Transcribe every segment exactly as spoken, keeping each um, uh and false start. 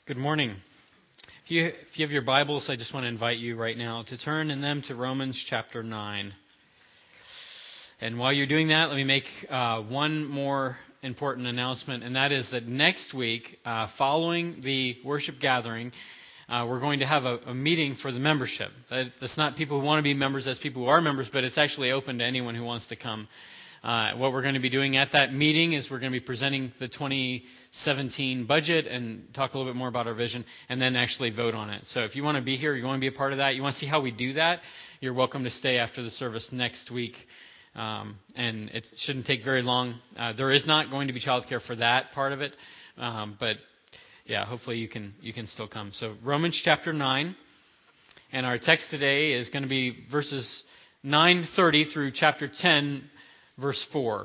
Good morning. If you, if you have your Bibles, I just want to invite you right now to turn in them to Romans chapter nine. And while you're doing that, let me make uh, one more important announcement, and that is that next week, uh, following the worship gathering, uh, we're going to have a, a meeting for the membership. That, that's not people who want to be members, that's people who are members, but it's actually open to anyone who wants to come. Uh, what we're going to be doing at that meeting is we're going to be presenting the twenty seventeen budget and talk a little bit more about our vision and then actually vote on it. So if you want to be here, you want to be a part of that, you want to see how we do that, you're welcome to stay after the service next week. Um, and it shouldn't take very long. Uh, there is not going to be childcare for that part of it. Um, but yeah, hopefully you can you can still come. So Romans chapter nine. And our text today is going to be verses nine thirty through chapter ten, verse four.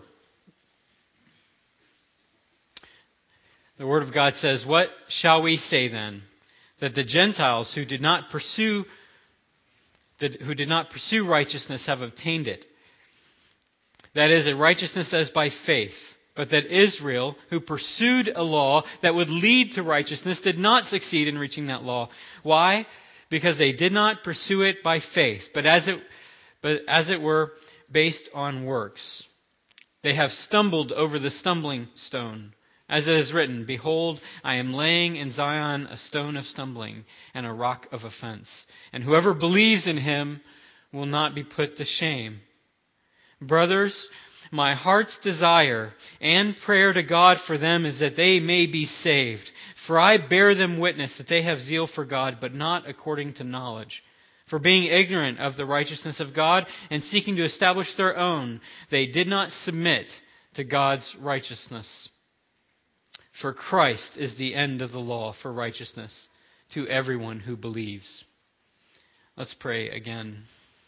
The Word of God says, "What shall we say then? That the Gentiles who did not pursue that who did not pursue righteousness have obtained it. That is, a righteousness that is by faith. But that Israel, who pursued a law that would lead to righteousness, did not succeed in reaching that law. Why? Because they did not pursue it by faith, but as it but as it were based on works. They have stumbled over the stumbling stone. As it is written, Behold, I am laying in Zion a stone of stumbling and a rock of offense. And whoever believes in him will not be put to shame. Brothers, my heart's desire and prayer to God for them is that they may be saved. For I bear them witness that they have zeal for God, but not according to knowledge. For being ignorant of the righteousness of God and seeking to establish their own, they did not submit to God's righteousness. For Christ is the end of the law for righteousness to everyone who believes." Let's pray again.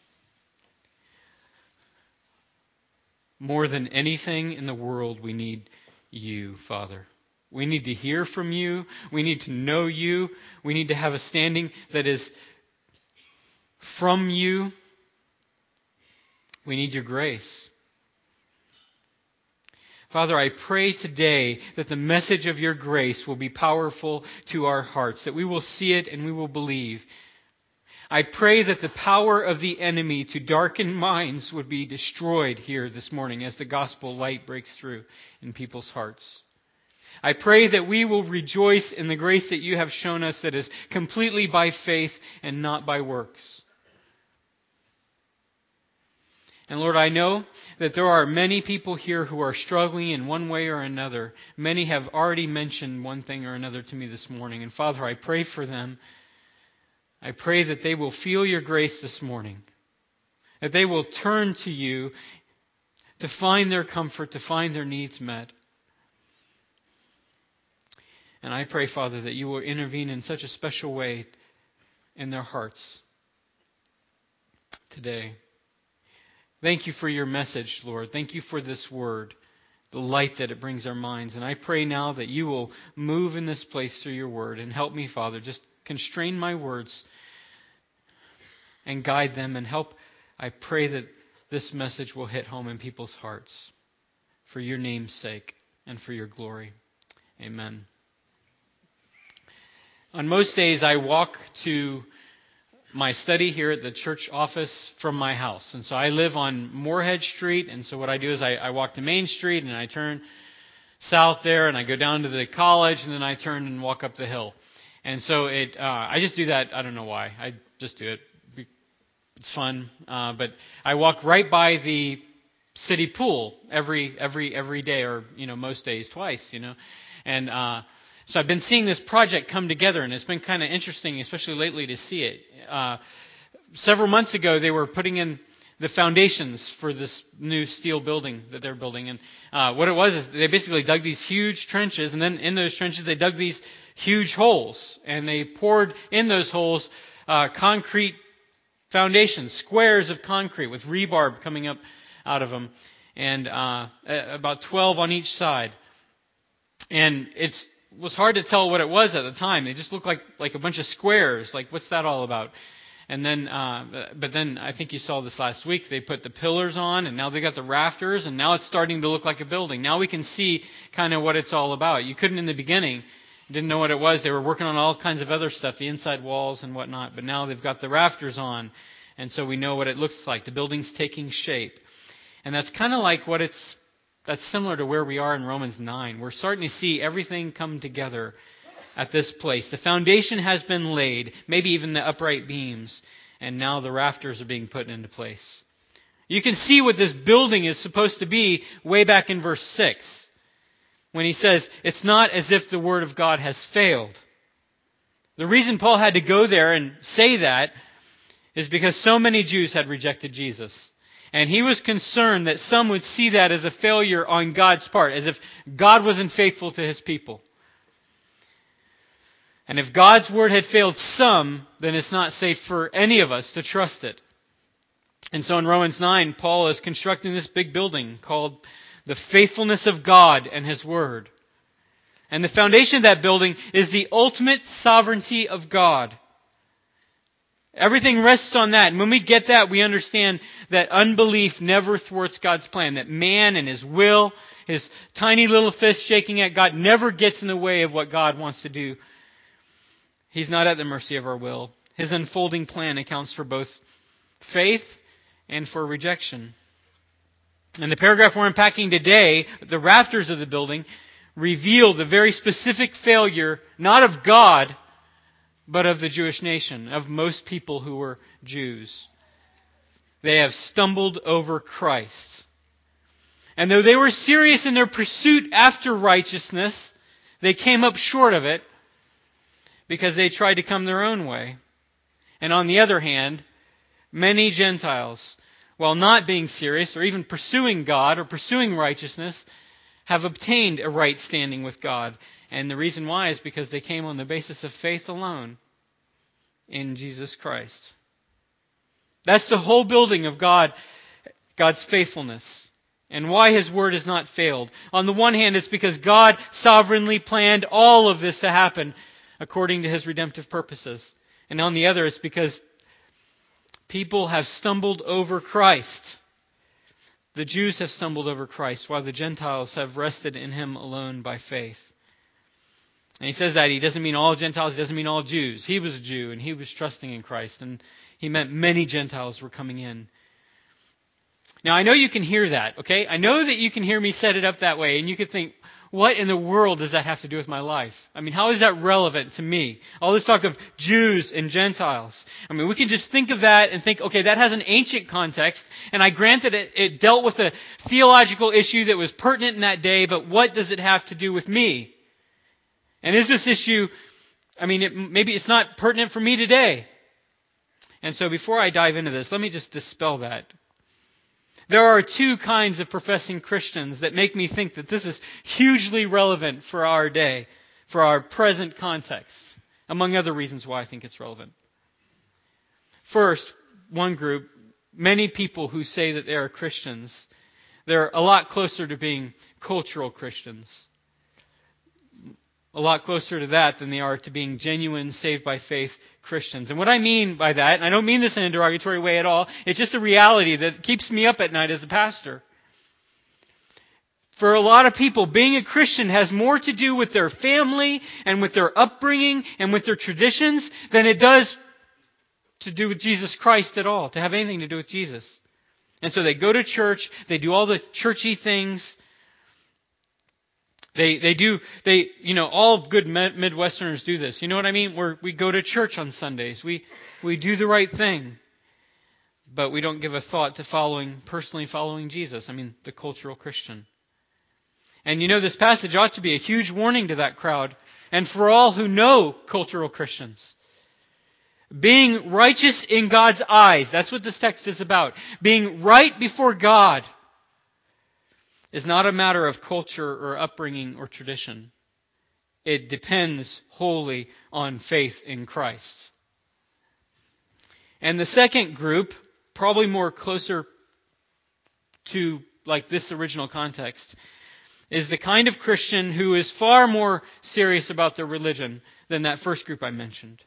More than anything in the world, we need you, Father. We need to hear from you. We need to know you. We need to have a standing that is from you. We need your grace. Father, I pray today that the message of your grace will be powerful to our hearts, that we will see it and we will believe. I pray that the power of the enemy to darken minds would be destroyed here this morning as the gospel light breaks through in people's hearts. I pray that we will rejoice in the grace that you have shown us that is completely by faith and not by works. And Lord, I know that there are many people here who are struggling in one way or another. Many have already mentioned one thing or another to me this morning. And Father, I pray for them. I pray that they will feel your grace this morning. That they will turn to you to find their comfort, to find their needs met. And I pray, Father, that you will intervene in such a special way in their hearts today. Thank you for your message, Lord. Thank you for this word, the light that it brings our minds. And I pray now that you will move in this place through your word. And help me, Father, just constrain my words and guide them and help. I pray that this message will hit home in people's hearts for your name's sake and for your glory. Amen. On most days, I walk to my study here at the church office from my house. And so I live on Moorhead Street. And so what I do is I, I walk to Main Street and I turn south there and I go down to the college and then I turn and walk up the hill. And so it, uh, I just do that. I don't know why. I just do it. It's fun. Uh, but I walk right by the city pool every, every, every day, or, you know, most days twice, you know, and, uh, So I've been seeing this project come together, and it's been kind of interesting, especially lately, to see it. Uh, several months ago, they were putting in the foundations for this new steel building that they're building. And uh, what it was is they basically dug these huge trenches, and then in those trenches, they dug these huge holes. And they poured in those holes uh, concrete foundations, squares of concrete with rebar coming up out of them, and uh, about twelve on each side. And it's It was hard to tell what it was at the time. They just looked like, like a bunch of squares. Like, what's that all about? And then, uh, but then I think you saw this last week. They put the pillars on, and now they got the rafters, and now it's starting to look like a building. Now we can see kind of what it's all about. You couldn't in the beginning. Didn't know what it was. They were working on all kinds of other stuff, the inside walls and whatnot. But now they've got the rafters on. And so we know what it looks like. The building's taking shape. And that's kind of like what it's, that's similar to where we are in Romans nine. We're starting to see everything come together at this place. The foundation has been laid, maybe even the upright beams. And now the rafters are being put into place. You can see what this building is supposed to be way back in verse six. When he says, it's not as if the word of God has failed. The reason Paul had to go there and say that is because so many Jews had rejected Jesus. And he was concerned that some would see that as a failure on God's part, as if God wasn't faithful to His people. And if God's word had failed some, then it's not safe for any of us to trust it. And so in Romans nine, Paul is constructing this big building called the faithfulness of God and His word. And the foundation of that building is the ultimate sovereignty of God. Everything rests on that. And when we get that, we understand that unbelief never thwarts God's plan. That man and his will, his tiny little fist shaking at God, never gets in the way of what God wants to do. He's not at the mercy of our will. His unfolding plan accounts for both faith and for rejection. And the paragraph we're unpacking today, the rafters of the building, reveal the very specific failure, not of God, but of the Jewish nation, of most people who were Jews. They have stumbled over Christ. And though they were serious in their pursuit after righteousness, they came up short of it because they tried to come their own way. And on the other hand, many Gentiles, while not being serious or even pursuing God or pursuing righteousness, have obtained a right standing with God. And the reason why is because they came on the basis of faith alone in Jesus Christ. That's the whole building of God, God's faithfulness, and why His word has not failed. On the one hand, it's because God sovereignly planned all of this to happen according to His redemptive purposes. And on the other, it's because people have stumbled over Christ. The Jews have stumbled over Christ, while the Gentiles have rested in Him alone by faith. And he says that he doesn't mean all Gentiles, he doesn't mean all Jews. He was a Jew and he was trusting in Christ, and he meant many Gentiles were coming in. Now I know you can hear that, okay? I know that you can hear me set it up that way, and you could think, what in the world does that have to do with my life? I mean, how is that relevant to me? All this talk of Jews and Gentiles. I mean, we can just think of that and think, okay, that has an ancient context, and I grant that it, it dealt with a theological issue that was pertinent in that day, but what does it have to do with me? And is this issue, I mean, it, maybe it's not pertinent for me today. And so before I dive into this, let me just dispel that. There are two kinds of professing Christians that make me think that this is hugely relevant for our day, for our present context, among other reasons why I think it's relevant. First, one group, many people who say that they are Christians, they're a lot closer to being cultural Christians. A lot closer to that than they are to being genuine, saved by faith Christians. And what I mean by that, and I don't mean this in a derogatory way at all, it's just a reality that keeps me up at night as a pastor. For a lot of people, being a Christian has more to do with their family and with their upbringing and with their traditions than it does to do with Jesus Christ at all, to have anything to do with Jesus. And so they go to church, they do all the churchy things. They they do, they, you know, all good Midwesterners do this. You know what I mean? We're, we go to church on Sundays. We, we do the right thing. But we don't give a thought to following, personally following Jesus. I mean, the cultural Christian. And you know, this passage ought to be a huge warning to that crowd and for all who know cultural Christians. Being righteous in God's eyes, that's what this text is about. Being right before God is not a matter of culture or upbringing or tradition. It depends wholly on faith in Christ. And the second group, probably more closer to like this original context, is the kind of Christian who is far more serious about their religion than that first group I mentioned.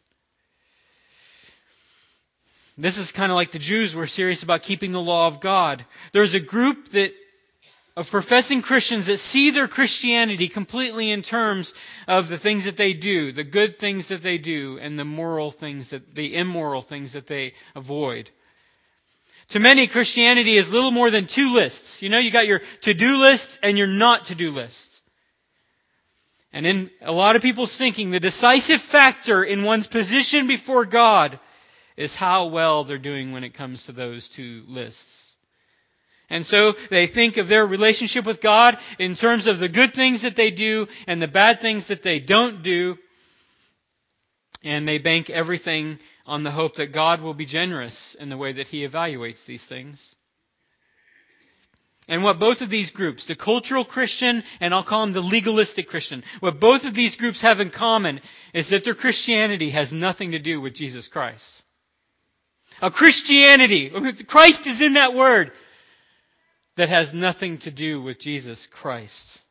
This is kind of like the Jews were serious about keeping the law of God. There's a group that of professing Christians that see their Christianity completely in terms of the things that they do, the good things that they do, and the moral things that, the immoral things that they avoid. To many, Christianity is little more than two lists. You know, you got your to-do lists and your not to-do lists. And in a lot of people's thinking, the decisive factor in one's position before God is how well they're doing when it comes to those two lists. And so they think of their relationship with God in terms of the good things that they do and the bad things that they don't do. And they bank everything on the hope that God will be generous in the way that He evaluates these things. And what both of these groups, the cultural Christian and I'll call them the legalistic Christian, what both of these groups have in common is that their Christianity has nothing to do with Jesus Christ. A Christianity, Christ is in that word, that has nothing to do with Jesus Christ.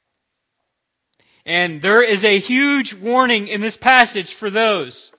And there is a huge warning in this passage for those.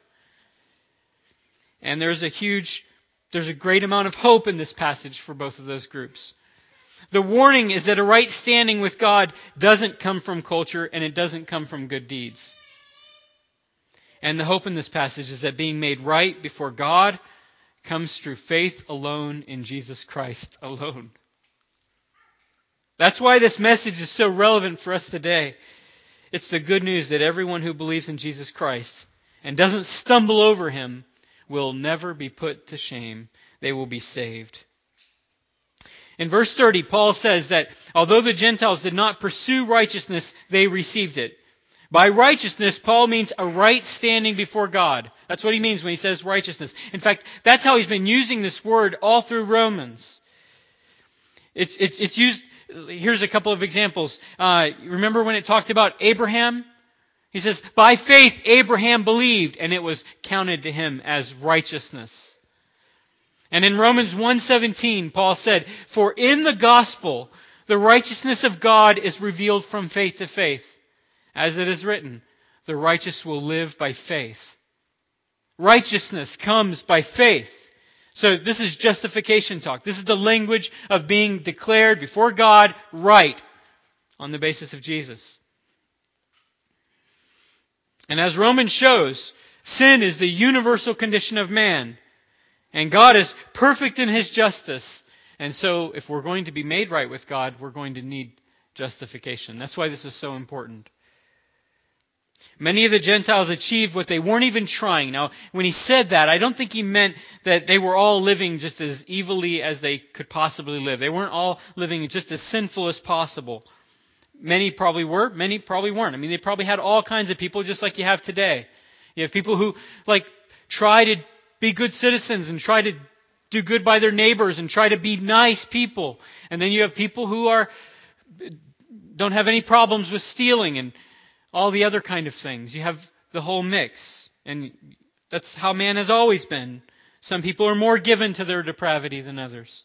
And there's a huge, there's a great amount of hope in this passage for both of those groups. The warning is that a right standing with God doesn't come from culture and it doesn't come from good deeds. And the hope in this passage is that being made right before God comes through faith alone in Jesus Christ alone. That's why this message is so relevant for us today. It's the good news that everyone who believes in Jesus Christ and doesn't stumble over Him will never be put to shame. They will be saved. In verse thirty, Paul says that although the Gentiles did not pursue righteousness, they received it. By righteousness, Paul means a right standing before God. That's what he means when he says righteousness. In fact, that's how he's been using this word all through Romans. It's, it's, it's used... Here's a couple of examples. Uh, remember when it talked about Abraham? He says, by faith Abraham believed, and it was counted to him as righteousness. And in Romans one seventeen, Paul said, for in the gospel, the righteousness of God is revealed from faith to faith. As it is written, the righteous will live by faith. Righteousness comes by faith. So this is justification talk. This is the language of being declared before God right on the basis of Jesus. And as Romans shows, sin is the universal condition of man. And God is perfect in His justice. And so if we're going to be made right with God, we're going to need justification. That's why this is so important. Many of the Gentiles achieved what they weren't even trying. Now, when he said that, I don't think he meant that they were all living just as evilly as they could possibly live. They weren't all living just as sinful as possible. Many probably were, many probably weren't. I mean, they probably had all kinds of people just like you have today. You have people who, like, try to be good citizens and try to do good by their neighbors and try to be nice people. And then you have people who are don't have any problems with stealing and all the other kind of things. You have the whole mix. And that's how man has always been. Some people are more given to their depravity than others.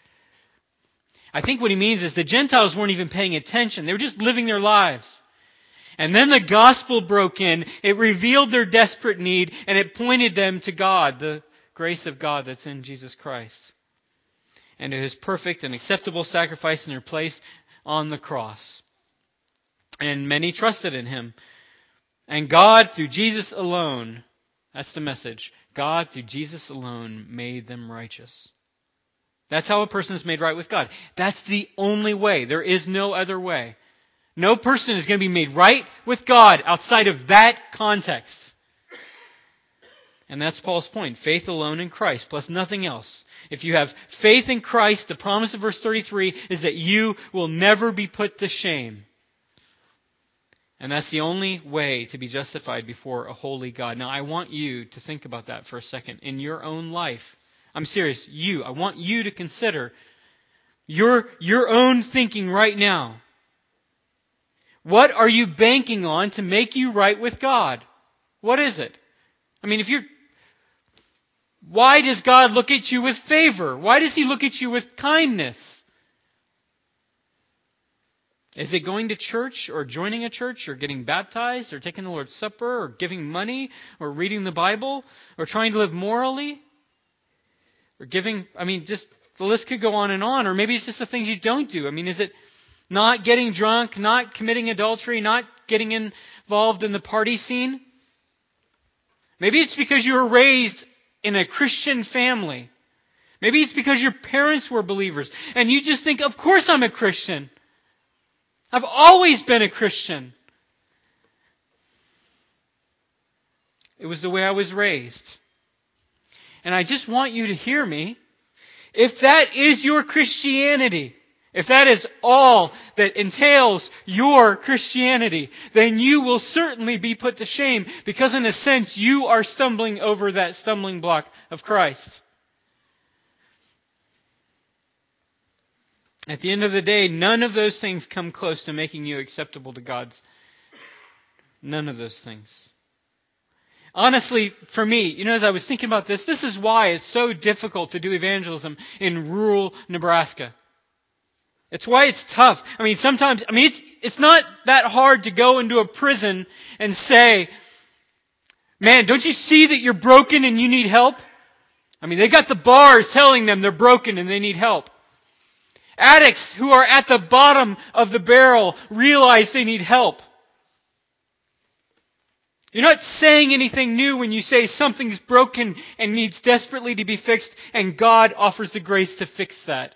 I think what he means is the Gentiles weren't even paying attention. They were just living their lives. And then the gospel broke in. It revealed their desperate need and it pointed them to God, the grace of God that's in Jesus Christ. And to His perfect and acceptable sacrifice in their place on the cross. And many trusted in Him. And God, through Jesus alone, that's the message. God, through Jesus alone, made them righteous. That's how a person is made right with God. That's the only way. There is no other way. No person is going to be made right with God outside of that context. And that's Paul's point. Faith alone in Christ, plus nothing else. If you have faith in Christ, the promise of verse thirty-three is that you will never be put to shame. And that's the only way to be justified before a holy God. Now, I want you to think about that for a second in your own life. I'm serious. You. I want you to consider your, your own thinking right now. What are you banking on to make you right with God? What is it? I mean, if you're... Why does God look at you with favor? Why does He look at you with kindness? Is it going to church or joining a church or getting baptized or taking the Lord's Supper or giving money or reading the Bible or trying to live morally? Or giving, I mean, just The list could go on and on. Or maybe it's just the things you don't do. I mean, is it not getting drunk, not committing adultery, not getting involved in the party scene? Maybe it's because you were raised in a Christian family. Maybe it's because your parents were believers and you just think, of course I'm a Christian. I've always been a Christian. It was the way I was raised. And I just want you to hear me. If that is your Christianity, if that is all that entails your Christianity, then you will certainly be put to shame because in a sense you are stumbling over that stumbling block of Christ. At the end of the day, none of those things come close to making you acceptable to God. None of those things. Honestly, for me, you know, as I was thinking about this, this is why it's so difficult to do evangelism in rural Nebraska. It's why it's tough. I mean, sometimes, I mean, it's, it's not that hard to go into a prison and say, man, don't you see that you're broken and you need help? I mean, they got the bars telling them they're broken and they need help. Addicts who are at the bottom of the barrel realize they need help. You're not saying anything new when you say something's broken and needs desperately to be fixed, and God offers the grace to fix that.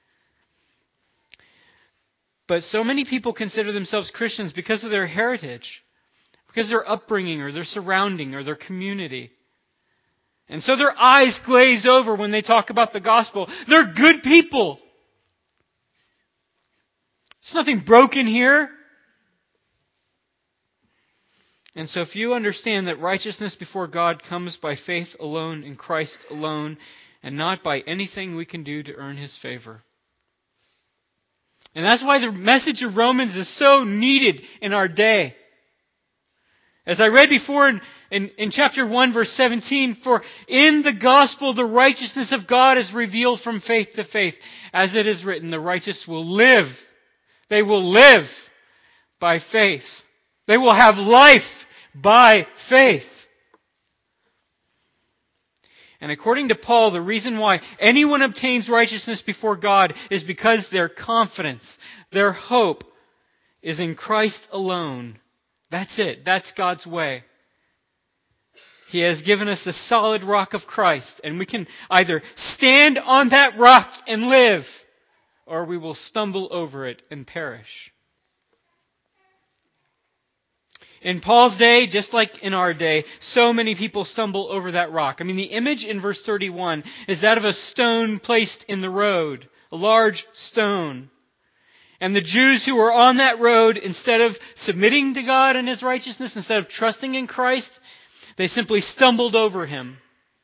But so many people consider themselves Christians because of their heritage, because of their upbringing or their surrounding or their community. And so their eyes glaze over when they talk about the gospel. They're good people. There's nothing broken here. And so if you understand that righteousness before God comes by faith alone in Christ alone and not by anything we can do to earn His favor. And that's why the message of Romans is so needed in our day. As I read before in, in, in chapter one verse seventeen, for in the gospel the righteousness of God is revealed from faith to faith. As it is written, the righteous will live. They will live by faith. They will have life by faith. And according to Paul, the reason why anyone obtains righteousness before God is because their confidence, their hope is in Christ alone. That's it. That's God's way. He has given us the solid rock of Christ, and we can either stand on that rock and live, or we will stumble over it and perish. In Paul's day, just like in our day, so many people stumble over that rock. I mean, the image in verse thirty-one is that of a stone placed in the road, a large stone. And the Jews who were on that road, instead of submitting to God and His righteousness, instead of trusting in Christ, they simply stumbled over Him.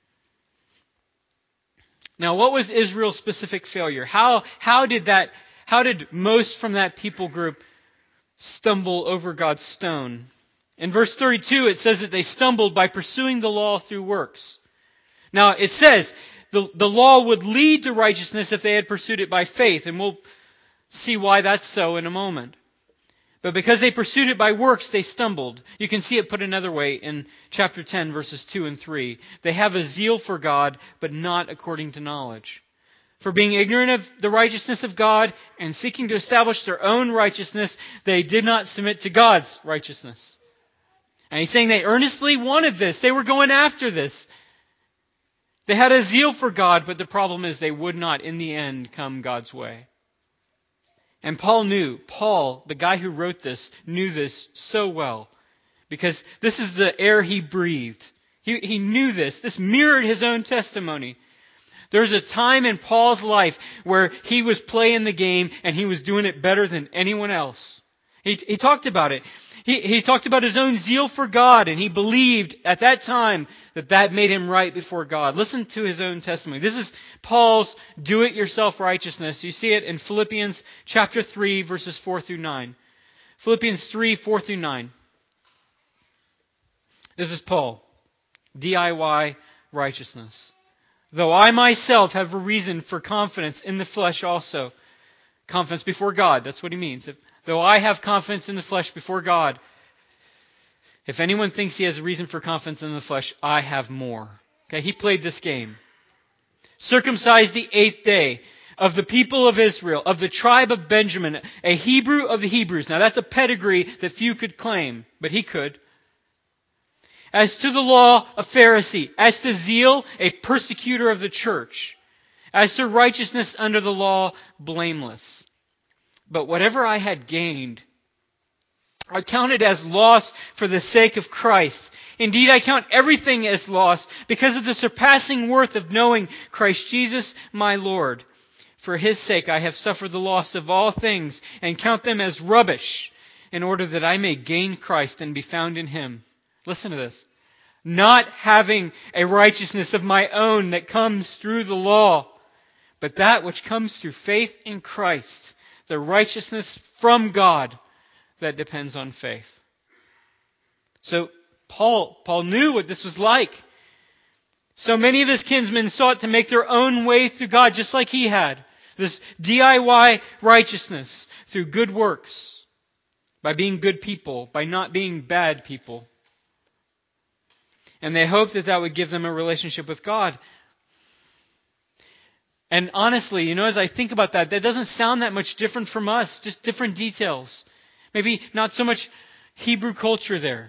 Now, what was Israel's specific failure? How, how did that, how did most from that people group stumble over God's stone? In verse thirty-two, it says that they stumbled by pursuing the law through works. Now, it says the, the law would lead to righteousness if they had pursued it by faith, and we'll see why that's so in a moment. But because they pursued it by works, they stumbled. You can see it put another way in chapter ten, verses two and three. They have a zeal for God, but not according to knowledge. For being ignorant of the righteousness of God and seeking to establish their own righteousness, they did not submit to God's righteousness. And he's saying they earnestly wanted this. They were going after this. They had a zeal for God, but the problem is they would not, in the end, come God's way. And Paul knew, Paul, the guy who wrote this, knew this so well. Because this is the air he breathed. He, he knew this. This mirrored his own testimony. There's a time in Paul's life where he was playing the game and he was doing it better than anyone else. He, he talked about it. He, he talked about his own zeal for God, and he believed at that time that that made him right before God. Listen to his own testimony. This is Paul's do-it-yourself righteousness. You see it in Philippians chapter three, verses four through nine. Philippians three, four through nine. This is Paul. D I Y righteousness. Though I myself have a reason for confidence in the flesh also. Confidence before God, that's what he means. If, though I have confidence in the flesh before God, if anyone thinks he has a reason for confidence in the flesh, I have more. Okay, he played this game. circumcised the eighth day, of the people of Israel, of the tribe of Benjamin, a Hebrew of the Hebrews. Now that's a pedigree that few could claim, but he could. As to the law, a Pharisee. As to zeal, a persecutor of the church. As to righteousness under the law, blameless. But whatever I had gained, I counted as loss for the sake of Christ. Indeed, I count everything as loss because of the surpassing worth of knowing Christ Jesus my Lord. For His sake I have suffered the loss of all things and count them as rubbish in order that I may gain Christ and be found in Him. Listen to this. Not having a righteousness of my own that comes through the law, but that which comes through faith in Christ, the righteousness from God that depends on faith. So Paul, Paul knew what this was like. So many of his kinsmen sought to make their own way through God just like he had. This D I Y righteousness through good works, by being good people, by not being bad people. And they hoped that that would give them a relationship with God. And honestly, you know, as I think about that, that doesn't sound that much different from us, just different details. Maybe not so much Hebrew culture there.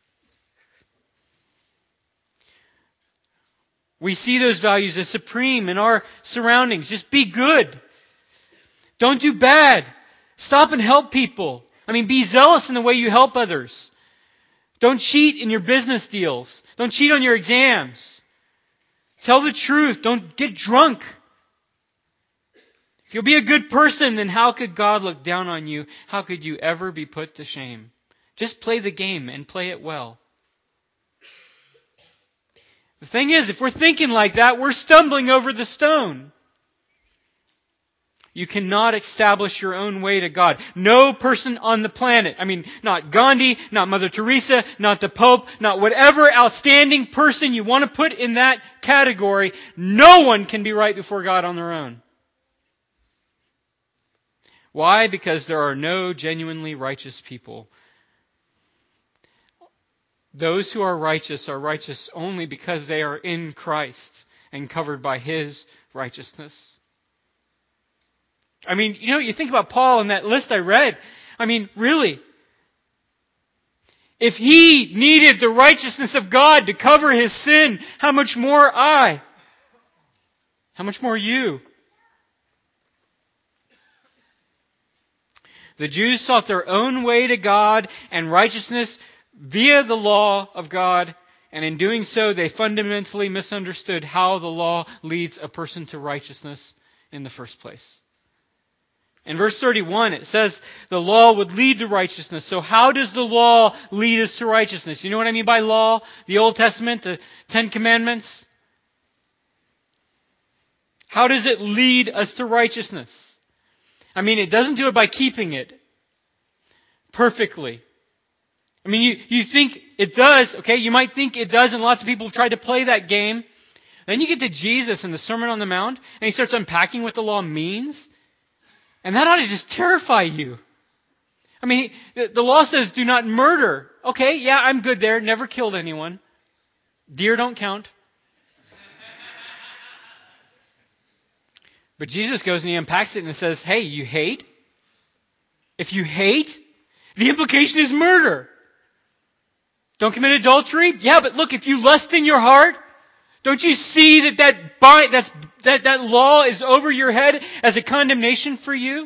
We see those values as supreme in our surroundings. Just be good. Don't do bad. Stop and help people. I mean, be zealous in the way you help others. Don't cheat in your business deals. Don't cheat on your exams. Tell the truth. Don't get drunk. If you'll be a good person, then how could God look down on you? How could you ever be put to shame? Just play the game and play it well. The thing is, if we're thinking like that, we're stumbling over the stone. You cannot establish your own way to God. No person on the planet, I mean, not Gandhi, not Mother Teresa, not the Pope, not whatever outstanding person you want to put in that category, no one can be right before God on their own. Why? Because there are no genuinely righteous people. Those who are righteous are righteous only because they are in Christ and covered by His righteousness. I mean, you know, you think about Paul in that list I read. I mean, really. If he needed the righteousness of God to cover his sin, how much more I? How much more you? The Jews sought their own way to God and righteousness via the law of God, and in doing so, they fundamentally misunderstood how the law leads a person to righteousness in the first place. In verse thirty-one, it says the law would lead to righteousness. So how does the law lead us to righteousness? You know what I mean by law? The Old Testament, the Ten Commandments? How does it lead us to righteousness? I mean, it doesn't do it by keeping it perfectly. I mean, you, you think it does, okay? You might think it does, and lots of people have tried to play that game. Then you get to Jesus and the Sermon on the Mount, and He starts unpacking what the law means. And that ought to just terrify you. I mean, the law says do not murder. Okay, yeah, I'm good there. Never killed anyone. Deer don't count. But Jesus goes and He unpacks it and says, hey, you hate? If you hate, the implication is murder. Don't commit adultery? Yeah, but look, if you lust in your heart, don't you see that that, by, that's, that that law is over your head as a condemnation for you?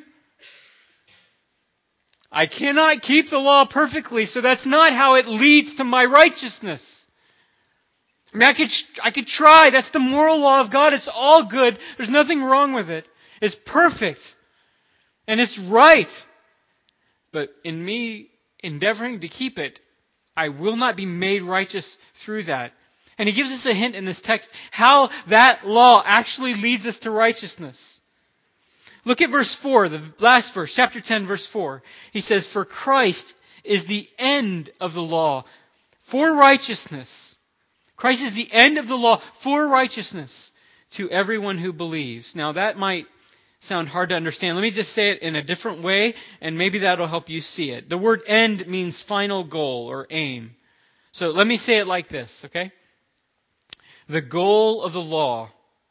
I cannot keep the law perfectly, so that's not how it leads to my righteousness. I mean, I could, I could try. That's the moral law of God. It's all good. There's nothing wrong with it. It's perfect. And it's right. But in me endeavoring to keep it, I will not be made righteous through that. And He gives us a hint in this text how that law actually leads us to righteousness. Look at verse four, the last verse, chapter ten, verse four. He says, for Christ is the end of the law for righteousness. Christ is the end of the law for righteousness to everyone who believes. Now that might sound hard to understand. Let me just say it in a different way, and maybe that'll help you see it. The word end means final goal or aim. So let me say it like this, okay? The goal of the law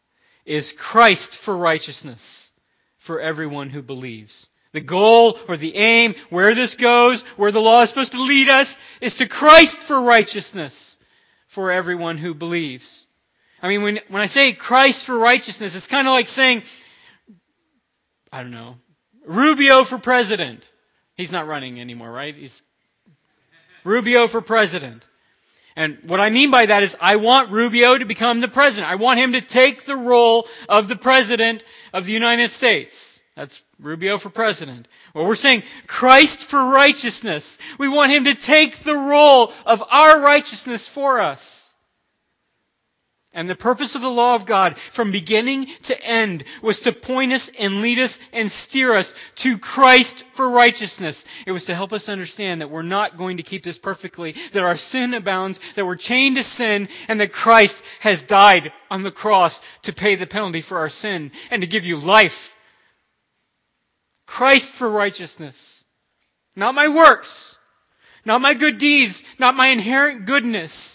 is Christ for righteousness for everyone who believes. The goal or the aim, where this goes, where the law is supposed to lead us, is to Christ for righteousness for everyone who believes. I mean, when, when I say Christ for righteousness, it's kind of like saying, I don't know, Rubio for president. He's not running anymore, right? He's Rubio for president. And what I mean by that is I want Rubio to become the president. I want him to take the role of the president of the United States. That's Rubio for president. Well, we're saying Christ for righteousness. We want him to take the role of our righteousness for us. And the purpose of the law of God from beginning to end was to point us and lead us and steer us to Christ for righteousness. It was to help us understand that we're not going to keep this perfectly, that our sin abounds, that we're chained to sin, and that Christ has died on the cross to pay the penalty for our sin and to give you life. Christ for righteousness. Not my works, not my good deeds, not my inherent goodness,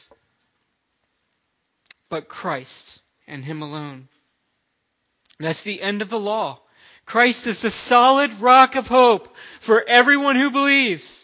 but Christ and Him alone. That's the end of the law. Christ is the solid rock of hope for everyone who believes.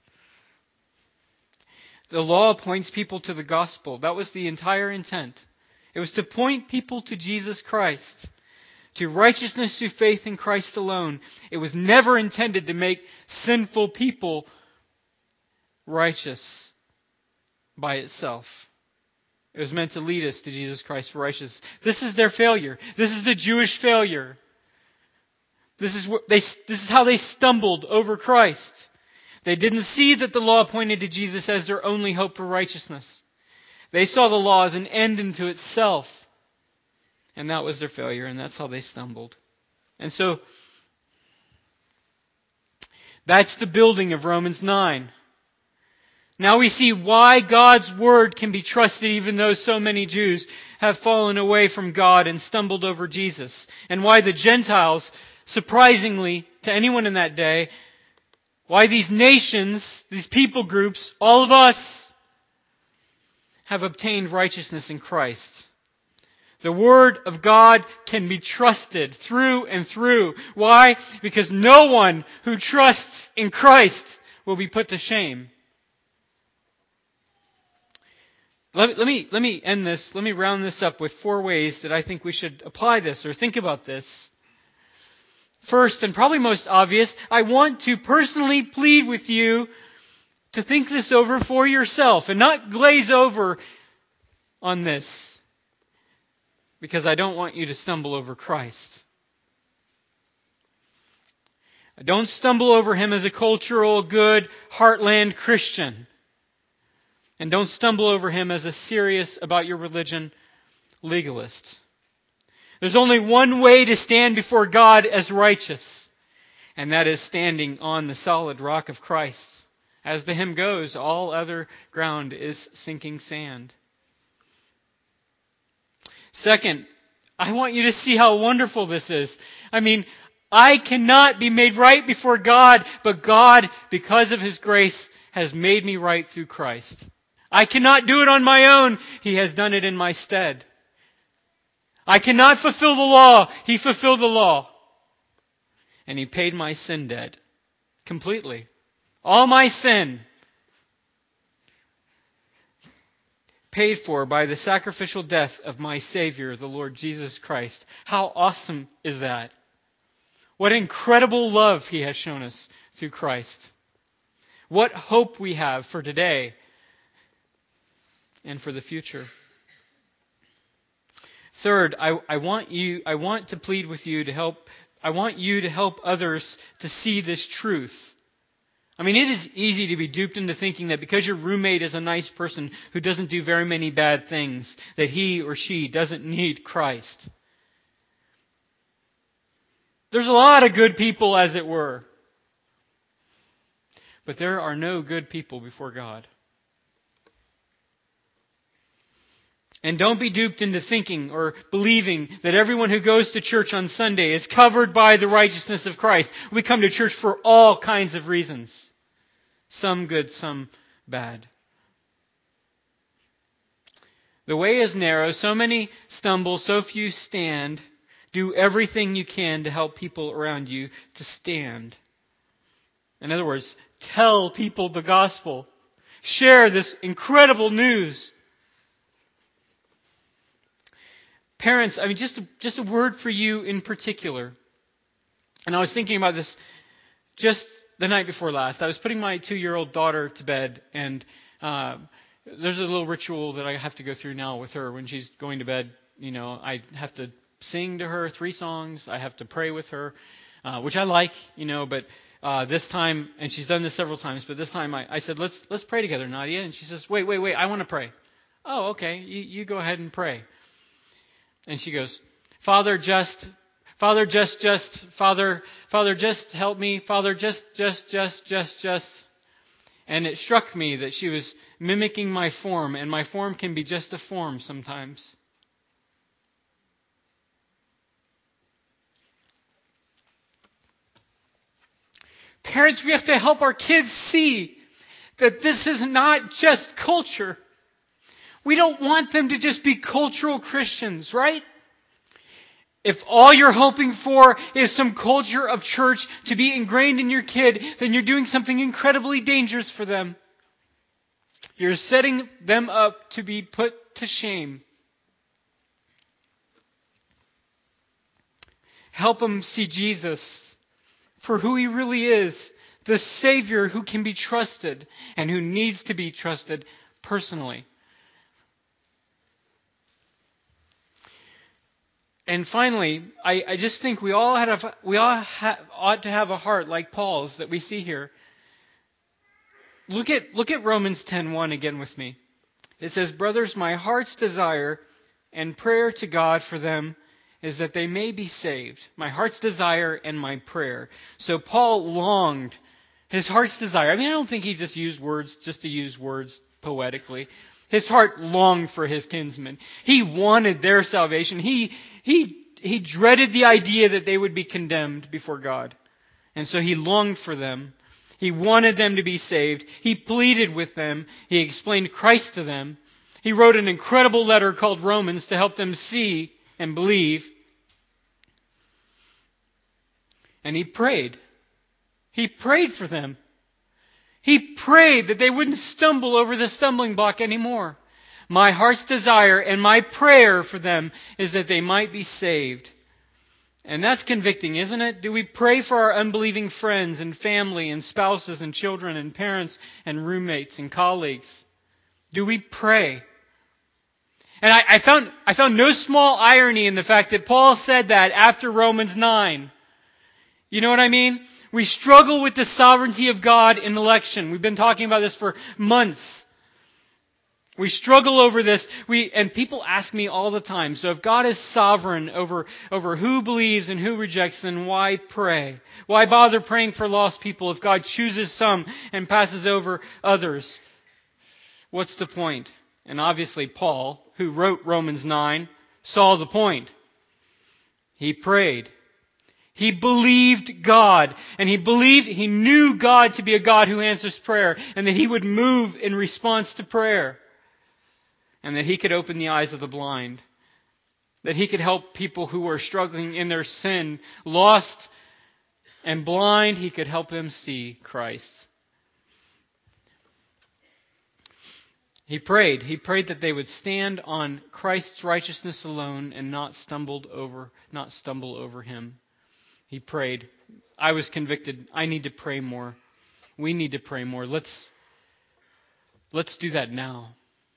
The law points people to the gospel. That was the entire intent. It was to point people to Jesus Christ, to righteousness through faith in Christ alone. It was never intended to make sinful people righteous by itself. It was meant to lead us to Jesus Christ for righteousness. This is their failure. This is the Jewish failure. This is what they, this is how they stumbled over Christ. They didn't see that the law pointed to Jesus as their only hope for righteousness. They saw the law as an end unto itself. And that was their failure, and that's how they stumbled. And so, that's the building of Romans nine. Now we see why God's Word can be trusted even though so many Jews have fallen away from God and stumbled over Jesus. And why the Gentiles, surprisingly to anyone in that day, why these nations, these people groups, all of us, have obtained righteousness in Christ. The Word of God can be trusted through and through. Why? Because no one who trusts in Christ will be put to shame. Let me, let me, let me end this, let me round this up with four ways that I think we should apply this or think about this. First, and probably most obvious, I want to personally plead with you to think this over for yourself and not glaze over on this, because I don't want you to stumble over Christ. Don't stumble over Him as a cultural, good, heartland Christian. And don't stumble over Him as a serious about your religion legalist. There's only one way to stand before God as righteous, and that is standing on the solid rock of Christ. As the hymn goes, all other ground is sinking sand. Second, I want you to see how wonderful this is. I mean, I cannot be made right before God, but God, because of His grace, has made me right through Christ. I cannot do it on my own. He has done it in my stead. I cannot fulfill the law. He fulfilled the law. And He paid my sin debt completely. All my sin paid for by the sacrificial death of my Savior, the Lord Jesus Christ. How awesome is that? What incredible love He has shown us through Christ. What hope we have for today and for the future. Third, I, I want you, I want to plead with you to help, I want you to help others to see this truth. I mean, it is easy to be duped into thinking that because your roommate is a nice person who doesn't do very many bad things, that he or she doesn't need Christ. There's a lot of good people, as it were. But there are no good people before God. And don't be duped into thinking or believing that everyone who goes to church on Sunday is covered by the righteousness of Christ. We come to church for all kinds of reasons. Some good, some bad. The way is narrow, so many stumble, so few stand. Do everything you can to help people around you to stand. In other words, tell people the gospel. Share this incredible news. Parents, I mean, just a, just a word for you in particular. And I was thinking about this just the night before last. I was putting my two-year-old daughter to bed, and uh, there's a little ritual that I have to go through now with her when she's going to bed. You know, I have to sing to her three songs. I have to pray with her, uh, which I like, you know, but uh, this time, and she's done this several times, but this time I, I said, let's let's pray together, Nadia. And she says, wait, wait, wait, I want to pray. Oh, okay, you, you go ahead and pray. And she goes, Father, just, Father, just, just, Father, Father, just help me. Father, just, just, just, just, just. And it struck me that she was mimicking my form, and my form can be just a form sometimes. Parents, we have to help our kids see that this is not just culture. We don't want them to just be cultural Christians, right? If all you're hoping for is some culture of church to be ingrained in your kid, then you're doing something incredibly dangerous for them. You're setting them up to be put to shame. Help them see Jesus for who He really is, the Savior who can be trusted and who needs to be trusted personally. And finally, I, I just think we all had a, we all ha, ought to have a heart like Paul's that we see here. Look at look at Romans ten one again with me. It says, "Brothers, my heart's desire and prayer to God for them is that they may be saved." My heart's desire and my prayer. So Paul longed, his heart's desire. I mean, I don't think he just used words just to use words poetically. His heart longed for his kinsmen. He wanted their salvation. He he he dreaded the idea that they would be condemned before God. And so he longed for them. He wanted them to be saved. He pleaded with them. He explained Christ to them. He wrote an incredible letter called Romans to help them see and believe. And he prayed. He prayed for them. He prayed that they wouldn't stumble over the stumbling block anymore. My heart's desire and my prayer for them is that they might be saved. And that's convicting, isn't it? Do we pray for our unbelieving friends and family and spouses and children and parents and roommates and colleagues? Do we pray? And I, I found I found no small irony in the fact that Paul said that after Romans nine. You know what I mean? We struggle with the sovereignty of God in election. We've been talking about this for months. We struggle over this. We and people ask me all the time, so if God is sovereign over, over who believes and who rejects, then why pray? Why bother praying for lost people if God chooses some and passes over others? What's the point? And obviously Paul, who wrote Romans nine, saw the point. He prayed. He believed God, and he believed, he knew God to be a God who answers prayer, and that He would move in response to prayer. And that He could open the eyes of the blind. That He could help people who were struggling in their sin, lost and blind. He could help them see Christ. He prayed. He prayed that they would stand on Christ's righteousness alone and not stumbled over, not stumble over Him. He prayed. I was convicted. I need to pray more. We need to pray more. Let's, let's do that now.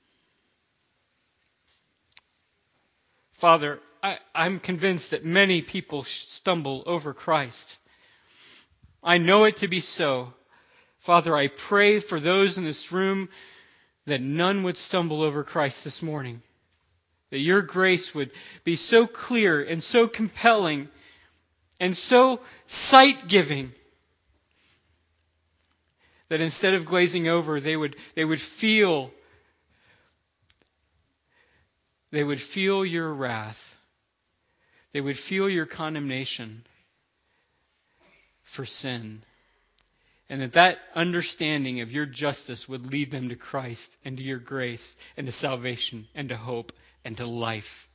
Father, I, I'm convinced that many people stumble over Christ. I know it to be so. Father, I pray for those in this room that none would stumble over Christ this morning. That your grace would be so clear and so compelling and so sight-giving that instead of glazing over, they would, they would feel They would feel your wrath. They would feel your condemnation for sin. And that that understanding of your justice would lead them to Christ and to your grace and to salvation and to hope and to life.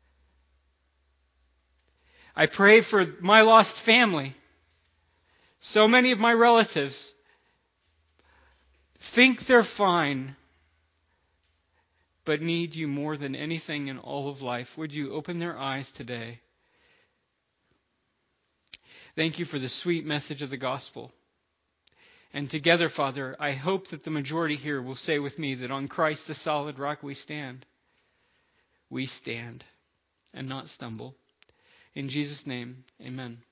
I pray for my lost family. So many of my relatives think they're fine, but need you more than anything in all of life. Would you open their eyes today? Thank you for the sweet message of the gospel. And together, Father, I hope that the majority here will say with me that on Christ, the solid rock, we stand. We stand and not stumble. In Jesus' name, amen.